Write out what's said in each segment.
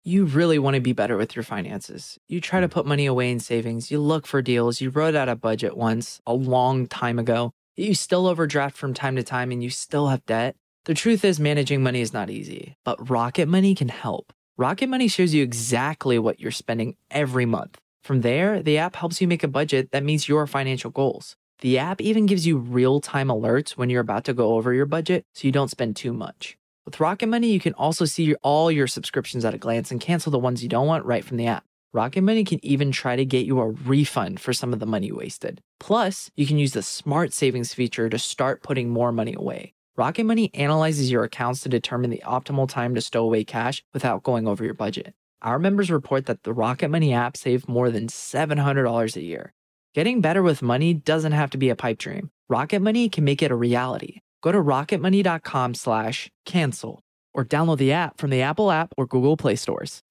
You really want to be better with your finances. You try to put money away in savings, you look for deals, you wrote out a budget once, a long time ago, you still overdraft from time to time and you still have debt. The truth is, managing money is not easy, but Rocket Money can help. Rocket Money shows you exactly what you're spending every month. From there, the app helps you make a budget that meets your financial goals. The app even gives you real-time alerts when you're about to go over your budget so you don't spend too much. With Rocket Money, you can also see all your subscriptions at a glance and cancel the ones you don't want right from the app. Rocket Money can even try to get you a refund for some of the money you wasted. Plus, you can use the Smart Savings feature to start putting more money away. Rocket Money analyzes your accounts to determine the optimal time to stow away cash without going over your budget. Our members report that the Rocket Money app saved more than $700 a year. Getting better with money doesn't have to be a pipe dream. Rocket Money can make it a reality. Go to rocketmoney.com/cancel or download the app from the Apple app or Google Play stores.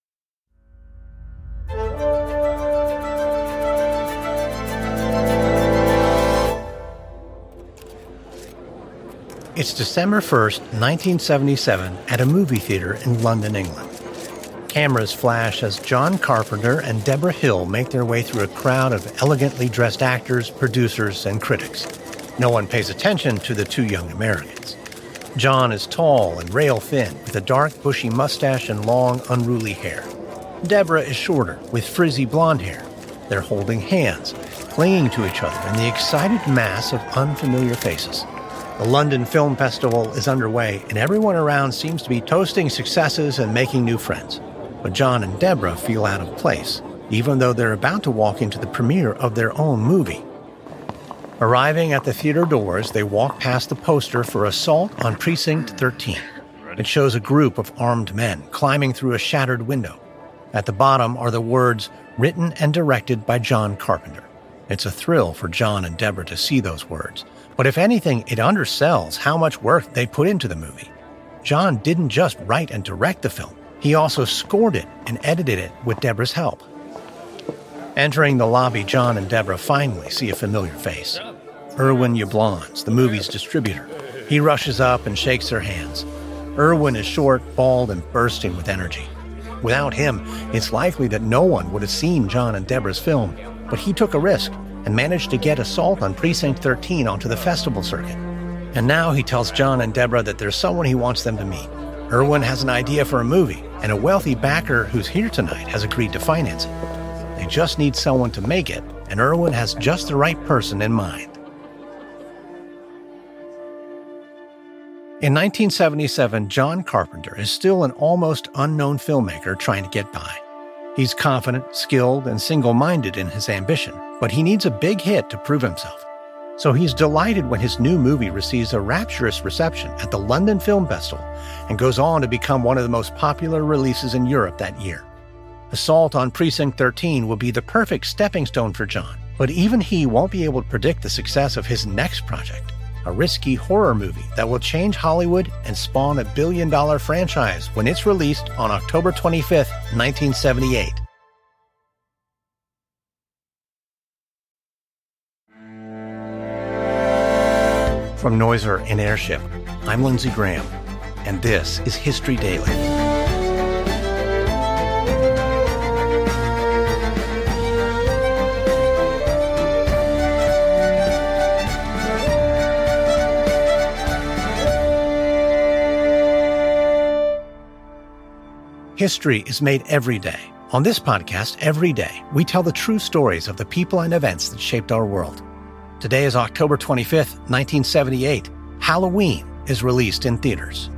It's December 1st, 1977, at a movie theater in London, England. Cameras flash as John Carpenter and Deborah Hill make their way through a crowd of elegantly dressed actors, producers, and critics. No one pays attention to the two young Americans. John is tall and rail-thin, with a dark, bushy mustache and long, unruly hair. Deborah is shorter, with frizzy blonde hair. They're holding hands, clinging to each other in the excited mass of unfamiliar faces. The London Film Festival is underway, and everyone around seems to be toasting successes and making new friends. But John and Deborah feel out of place, even though they're about to walk into the premiere of their own movie. Arriving at the theater doors, they walk past the poster for Assault on Precinct 13. It shows a group of armed men climbing through a shattered window. At the bottom are the words, "Written and directed by John Carpenter." It's a thrill for John and Deborah to see those words. But if anything, it undersells how much work they put into the movie. John didn't just write and direct the film. He also scored it and edited it with Deborah's help. Entering the lobby, John and Deborah finally see a familiar face. Irwin Yablans, the movie's distributor. He rushes up and shakes their hands. Irwin is short, bald, and bursting with energy. Without him, it's likely that no one would have seen John and Deborah's film, but he took a risk and managed to get Assault on Precinct 13 onto the festival circuit. And now he tells John and Deborah that there's someone he wants them to meet. Irwin has an idea for a movie, and a wealthy backer who's here tonight has agreed to finance it. They just need someone to make it, and Irwin has just the right person in mind. In 1977, John Carpenter is still an almost unknown filmmaker trying to get by. He's confident, skilled, and single-minded in his ambition, but he needs a big hit to prove himself. So he's delighted when his new movie receives a rapturous reception at the London Film Festival and goes on to become one of the most popular releases in Europe that year. Assault on Precinct 13 will be the perfect stepping stone for John, but even he won't be able to predict the success of his next project, a risky horror movie that will change Hollywood and spawn a billion-dollar franchise when it's released on October 25th, 1978. From Noiser and Airship, I'm Lindsey Graham, and this is History Daily. History is made every day. On this podcast, every day, we tell the true stories of the people and events that shaped our world. Today is October 25th, 1978. Halloween is released in theaters.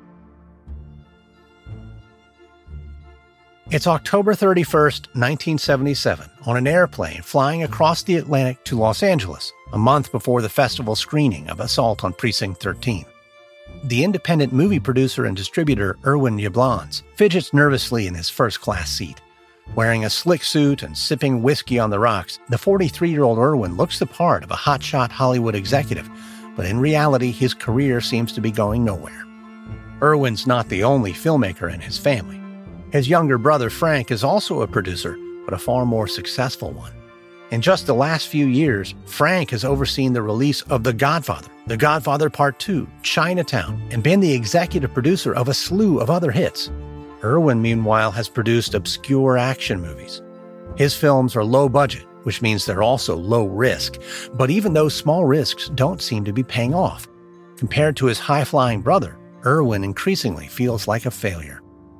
It's October 31st, 1977, on an airplane flying across the Atlantic to Los Angeles, a month before the festival screening of Assault on Precinct 13. The independent movie producer and distributor Irwin Yablans fidgets nervously in his first-class seat. Wearing a slick suit and sipping whiskey on the rocks, the 43-year-old Irwin looks the part of a hotshot Hollywood executive, but in reality, his career seems to be going nowhere. Irwin's not the only filmmaker in his family. His younger brother Frank is also a producer, but a far more successful one. In just the last few years, Frank has overseen the release of The Godfather Part 2, Chinatown, and been the executive producer of a slew of other hits. Irwin, meanwhile, has produced obscure action movies. His films are low budget, which means they're also low risk. But even those small risks don't seem to be paying off. Compared to his high-flying brother, Irwin increasingly feels like a failure.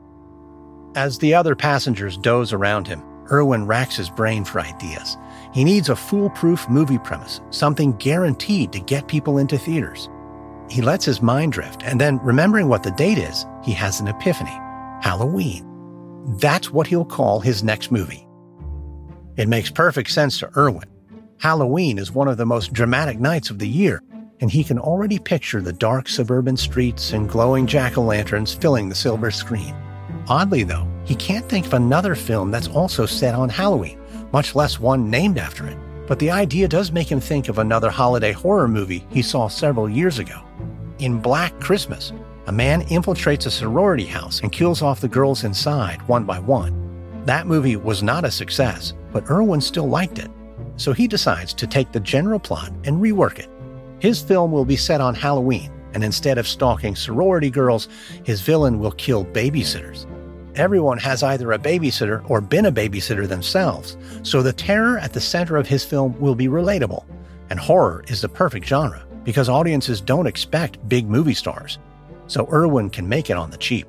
As the other passengers doze around him, Irwin racks his brain for ideas. He needs a foolproof movie premise, something guaranteed to get people into theaters. He lets his mind drift, and then, remembering what the date is, he has an epiphany. Halloween. That's what he'll call his next movie. It makes perfect sense to Irwin. Halloween is one of the most dramatic nights of the year, and he can already picture the dark suburban streets and glowing jack-o'-lanterns filling the silver screen. Oddly, though, he can't think of another film that's also set on Halloween, much less one named after it. But the idea does make him think of another holiday horror movie he saw several years ago. In Black Christmas, a man infiltrates a sorority house and kills off the girls inside one by one. That movie was not a success, but Irwin still liked it. So he decides to take the general plot and rework it. His film will be set on Halloween, and instead of stalking sorority girls, his villain will kill babysitters. Everyone has either a babysitter or been a babysitter themselves, so the terror at the center of his film will be relatable. And horror is the perfect genre, because audiences don't expect big movie stars. So Irwin can make it on the cheap.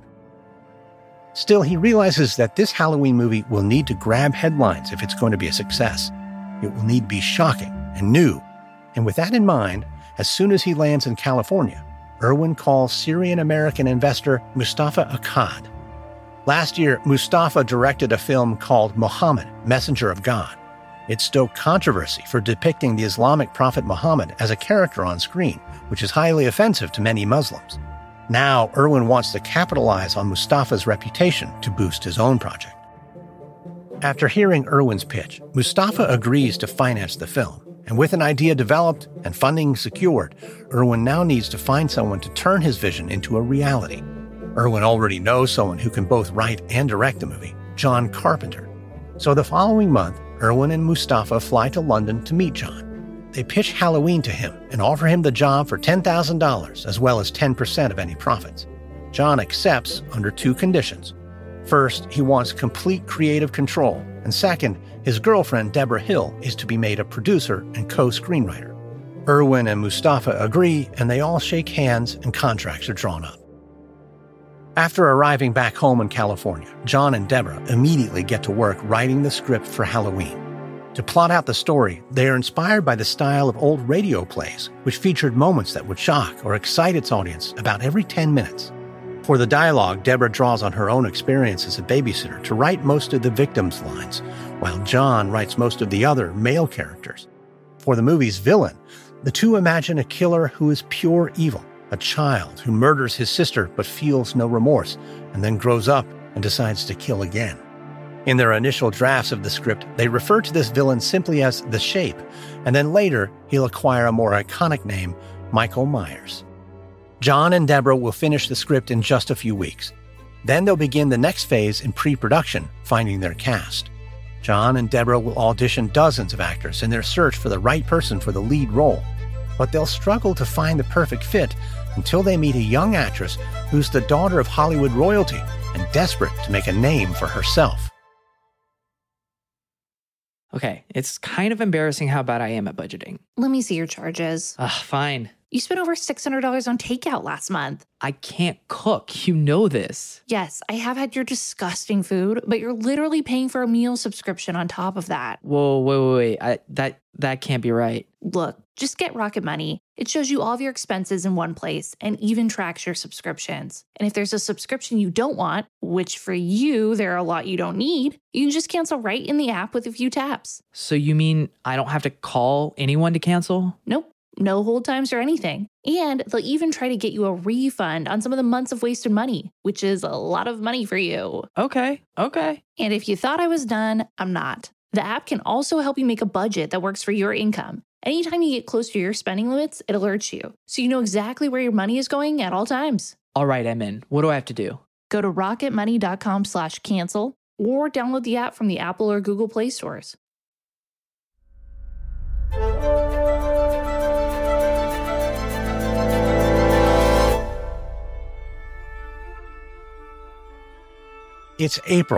Still, he realizes that this Halloween movie will need to grab headlines if it's going to be a success. It will need to be shocking and new. And with that in mind, as soon as he lands in California, Irwin calls Syrian-American investor Mustafa Akkad. Last year, Mustafa directed a film called Muhammad, Messenger of God. It stoked controversy for depicting the Islamic prophet Muhammad as a character on screen, which is highly offensive to many Muslims. Now, Irwin wants to capitalize on Mustafa's reputation to boost his own project. After hearing Irwin's pitch, Mustafa agrees to finance the film, and with an idea developed and funding secured, Irwin now needs to find someone to turn his vision into a reality. Irwin already knows someone who can both write and direct the movie, John Carpenter. So the following month, Irwin and Mustafa fly to London to meet John. They pitch Halloween to him and offer him the job for $10,000 as well as 10% of any profits. John accepts under two conditions. First, he wants complete creative control, and second, his girlfriend Deborah Hill is to be made a producer and co-screenwriter. Irwin and Mustafa agree, and they all shake hands and contracts are drawn up. After arriving back home in California, John and Deborah immediately get to work writing the script for Halloween. To plot out the story, they are inspired by the style of old radio plays, which featured moments that would shock or excite its audience about every 10 minutes. For the dialogue, Deborah draws on her own experience as a babysitter to write most of the victims' lines, while John writes most of the other male characters. For the movie's villain, the two imagine a killer who is pure evil, a child who murders his sister but feels no remorse, and then grows up and decides to kill again. In their initial drafts of the script, they refer to this villain simply as The Shape, and then later he'll acquire a more iconic name, Michael Myers. John and Deborah will finish the script in just a few weeks. Then they'll begin the next phase in pre-production, finding their cast. John and Deborah will audition dozens of actors in their search for the right person for the lead role. But they'll struggle to find the perfect fit until they meet a young actress who's the daughter of Hollywood royalty and desperate to make a name for herself. Okay, it's kind of embarrassing how bad I am at budgeting. Let me see your charges. Fine. You spent over $600 on takeout last month. I can't cook. You know this. Yes, I have had your disgusting food, but you're literally paying for a meal subscription on top of that. Whoa, wait. That can't be right. Look, just get Rocket Money. It shows you all of your expenses in one place and even tracks your subscriptions. And if there's a subscription you don't want, which for you, there are a lot you don't need, you can just cancel right in the app with a few taps. So you mean I don't have to call anyone to cancel? Nope. No hold times or anything. And they'll even try to get you a refund on some of the months of wasted money, which is a lot of money for you. Okay. And if you thought I was done, I'm not. The app can also help you make a budget that works for your income. Anytime you get close to your spending limits, it alerts you, so you know exactly where your money is going at all times. All right, I'm in. What do I have to do? Go to rocketmoney.com/cancel or download the app from the Apple or Google Play stores. It's April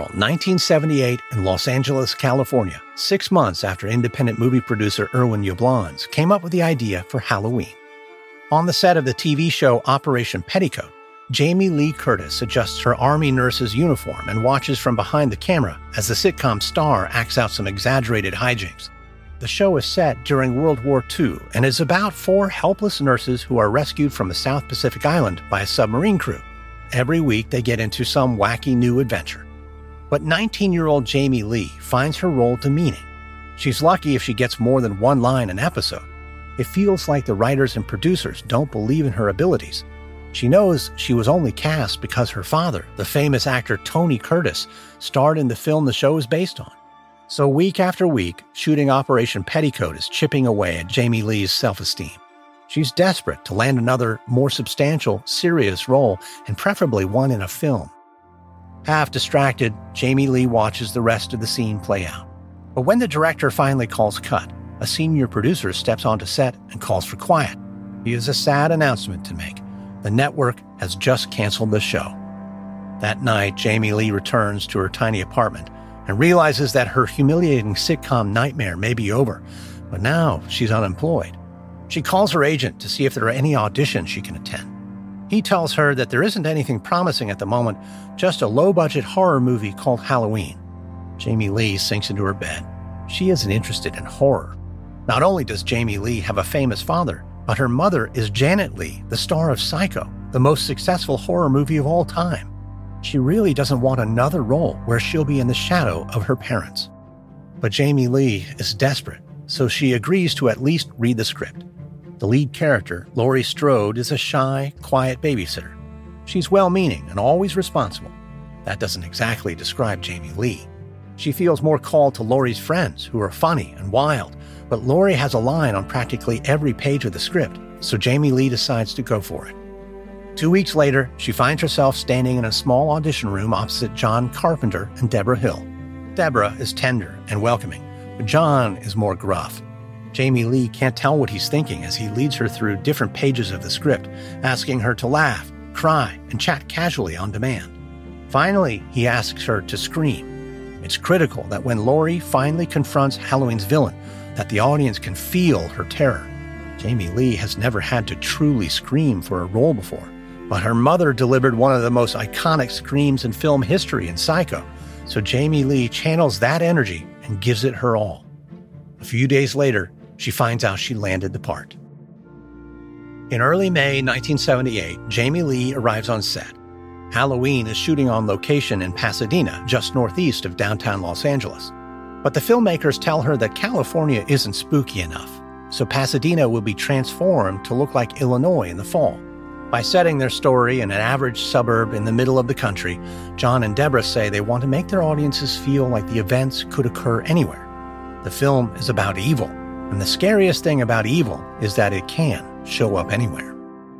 1978 in Los Angeles, California, 6 months after independent movie producer Irwin Yablans came up with the idea for Halloween. On the set of the TV show Operation Petticoat, Jamie Lee Curtis adjusts her Army nurse's uniform and watches from behind the camera as the sitcom star acts out some exaggerated hijinks. The show is set during World War II and is about 4 helpless nurses who are rescued from a South Pacific island by a submarine crew. Every week, they get into some wacky new adventure. But 19-year-old Jamie Lee finds her role demeaning. She's lucky if she gets more than one line an episode. It feels like the writers and producers don't believe in her abilities. She knows she was only cast because her father, the famous actor Tony Curtis, starred in the film the show is based on. So week after week, shooting Operation Petticoat is chipping away at Jamie Lee's self-esteem. She's desperate to land another, more substantial, serious role, and preferably one in a film. Half distracted, Jamie Lee watches the rest of the scene play out. But when the director finally calls cut, a senior producer steps onto set and calls for quiet. He has a sad announcement to make. The network has just canceled the show. That night, Jamie Lee returns to her tiny apartment and realizes that her humiliating sitcom nightmare may be over, but now she's unemployed. She calls her agent to see if there are any auditions she can attend. He tells her that there isn't anything promising at the moment, just a low-budget horror movie called Halloween. Jamie Lee sinks into her bed. She isn't interested in horror. Not only does Jamie Lee have a famous father, but her mother is Janet Leigh, the star of Psycho, the most successful horror movie of all time. She really doesn't want another role where she'll be in the shadow of her parents. But Jamie Lee is desperate, so she agrees to at least read the script. The lead character, Laurie Strode, is a shy, quiet babysitter. She's well-meaning and always responsible. That doesn't exactly describe Jamie Lee. She feels more called to Laurie's friends, who are funny and wild, but Laurie has a line on practically every page of the script, so Jamie Lee decides to go for it. 2 weeks later, she finds herself standing in a small audition room opposite John Carpenter and Deborah Hill. Deborah is tender and welcoming, but John is more gruff. Jamie Lee can't tell what he's thinking as he leads her through different pages of the script, asking her to laugh, cry, and chat casually on demand. Finally, he asks her to scream. It's critical that when Laurie finally confronts Halloween's villain, that the audience can feel her terror. Jamie Lee has never had to truly scream for a role before, but her mother delivered one of the most iconic screams in film history in Psycho, so Jamie Lee channels that energy and gives it her all. A few days later, she finds out she landed the part. In early May 1978, Jamie Lee arrives on set. Halloween is shooting on location in Pasadena, just northeast of downtown Los Angeles. But the filmmakers tell her that California isn't spooky enough, so Pasadena will be transformed to look like Illinois in the fall. By setting their story in an average suburb in the middle of the country, John and Deborah say they want to make their audiences feel like the events could occur anywhere. The film is about evil, and the scariest thing about evil is that it can show up anywhere.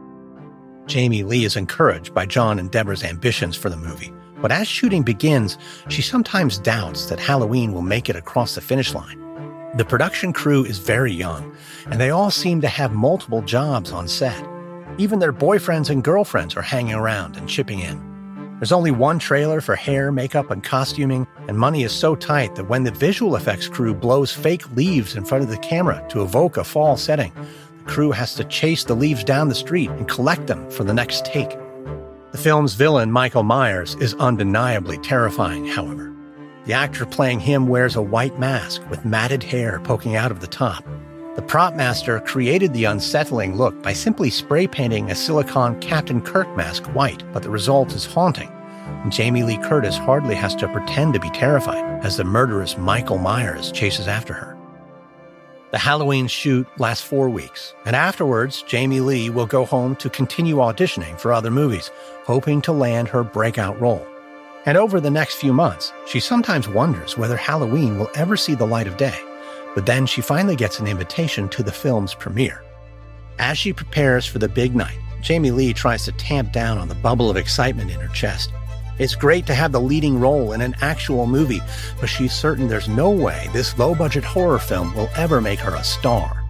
Jamie Lee is encouraged by John and Deborah's ambitions for the movie, but as shooting begins, she sometimes doubts that Halloween will make it across the finish line. The production crew is very young, and they all seem to have multiple jobs on set. Even their boyfriends and girlfriends are hanging around and chipping in. There's only one trailer for hair, makeup, and costuming, and money is so tight that when the visual effects crew blows fake leaves in front of the camera to evoke a fall setting, the crew has to chase the leaves down the street and collect them for the next take. The film's villain, Michael Myers, is undeniably terrifying, however. The actor playing him wears a white mask with matted hair poking out of the top. The prop master created the unsettling look by simply spray painting a silicone Captain Kirk mask white, but the result is haunting, and Jamie Lee Curtis hardly has to pretend to be terrified as the murderous Michael Myers chases after her. The Halloween shoot lasts 4 weeks, and afterwards, Jamie Lee will go home to continue auditioning for other movies, hoping to land her breakout role. And over the next few months, she sometimes wonders whether Halloween will ever see the light of day. But then she finally gets an invitation to the film's premiere. As she prepares for the big night, Jamie Lee tries to tamp down on the bubble of excitement in her chest. It's great to have the leading role in an actual movie, but she's certain there's no way this low-budget horror film will ever make her a star.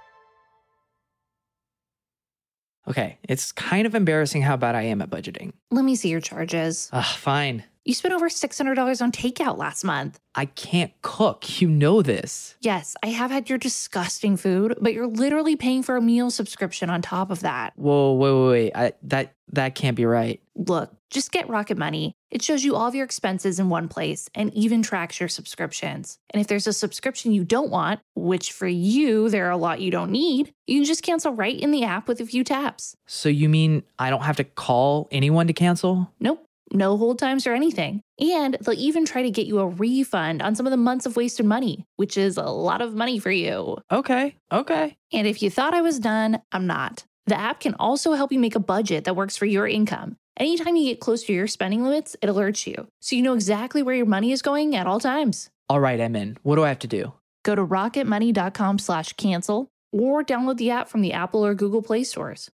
Okay, it's kind of embarrassing how bad I am at budgeting. Let me see your charges. Fine. You spent over $600 on takeout last month. I can't cook. You know this. Yes, I have had your disgusting food, but you're literally paying for a meal subscription on top of that. Whoa, wait. That can't be right. Look, just get Rocket Money. It shows you all of your expenses in one place and even tracks your subscriptions. And if there's a subscription you don't want, which for you, there are a lot you don't need, you can just cancel right in the app with a few taps. So you mean I don't have to call anyone to cancel? Nope. No hold times or anything. And they'll even try to get you a refund on some of the months of wasted money, which is a lot of money for you. Okay. And if you thought I was done, I'm not. The app can also help you make a budget that works for your income. Anytime you get close to your spending limits, it alerts you, so you know exactly where your money is going at all times. All right, I'm in. What do I have to do? Go to rocketmoney.com/cancel or download the app from the Apple or Google Play stores.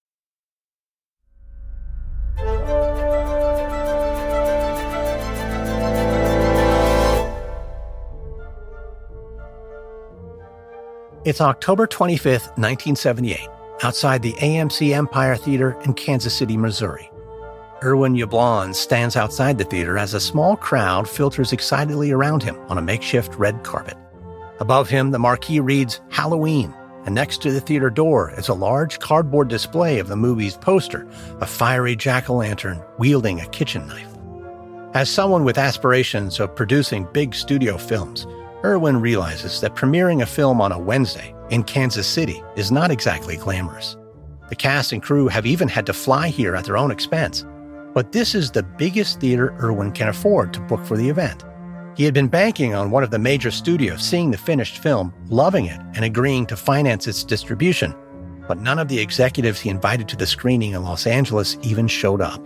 It's October 25th, 1978, outside the AMC Empire Theater in Kansas City, Missouri. Irwin Yablon stands outside the theater as a small crowd filters excitedly around him on a makeshift red carpet. Above him, the marquee reads Halloween, and next to the theater door is a large cardboard display of the movie's poster, a fiery jack-o'-lantern wielding a kitchen knife. As someone with aspirations of producing big studio films, Irwin realizes that premiering a film on a Wednesday in Kansas City is not exactly glamorous. The cast and crew have even had to fly here at their own expense. But this is the biggest theater Irwin can afford to book for the event. He had been banking on one of the major studios seeing the finished film, loving it, and agreeing to finance its distribution. But none of the executives he invited to the screening in Los Angeles even showed up.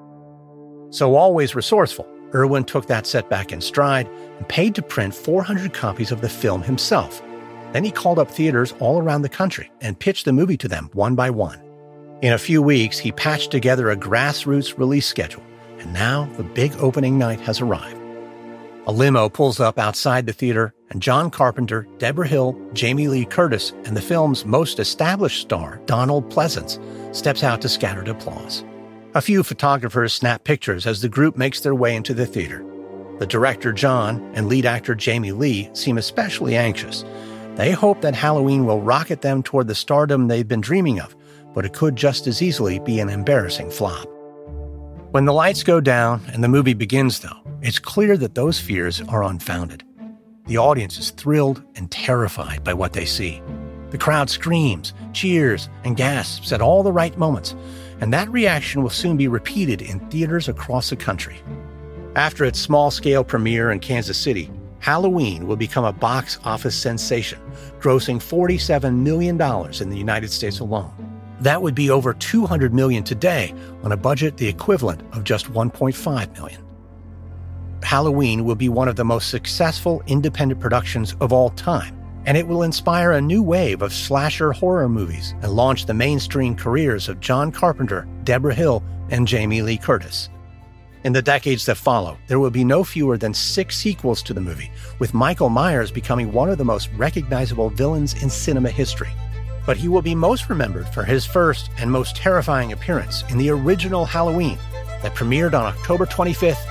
So always resourceful, Irwin took that setback in stride and paid to print 400 copies of the film himself. Then he called up theaters all around the country and pitched the movie to them one by one. In a few weeks, he patched together a grassroots release schedule, and now the big opening night has arrived. A limo pulls up outside the theater, and John Carpenter, Deborah Hill, Jamie Lee Curtis, and the film's most established star, Donald Pleasence, steps out to scattered applause. A few photographers snap pictures as the group makes their way into the theater. The director, John, and lead actor Jamie Lee seem especially anxious. They hope that Halloween will rocket them toward the stardom they've been dreaming of, but it could just as easily be an embarrassing flop. When the lights go down and the movie begins, though, it's clear that those fears are unfounded. The audience is thrilled and terrified by what they see. The crowd screams, cheers, and gasps at all the right moments, and that reaction will soon be repeated in theaters across the country. After its small-scale premiere in Kansas City, Halloween will become a box office sensation, grossing $47 million in the United States alone. That would be over $200 million today on a budget the equivalent of just $1.5 million. Halloween will be one of the most successful independent productions of all time, and it will inspire a new wave of slasher horror movies and launch the mainstream careers of John Carpenter, Deborah Hill, and Jamie Lee Curtis. In the decades that follow, there will be no fewer than 6 sequels to the movie, with Michael Myers becoming one of the most recognizable villains in cinema history. But he will be most remembered for his first and most terrifying appearance in the original Halloween that premiered on October 25th,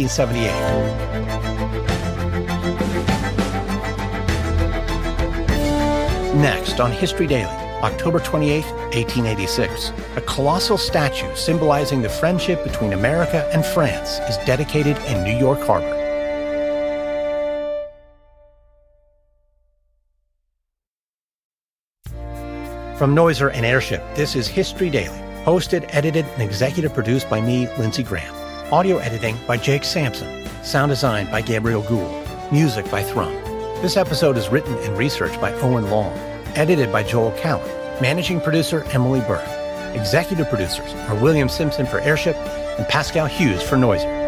1978. Next on History Daily, October 28, 1886, a colossal statue symbolizing the friendship between America and France is dedicated in New York Harbor. From Noiser and Airship, this is History Daily, hosted, edited, and executive produced by me, Lindsey Graham. Audio editing by Jake Sampson. Sound design by Gabriel Gould. Music by Thrum. This episode is written and researched by Owen Long. Edited by Joel Cowan. Managing producer Emily Burke. Executive producers are William Simpson for Airship and Pascal Hughes for Noiser.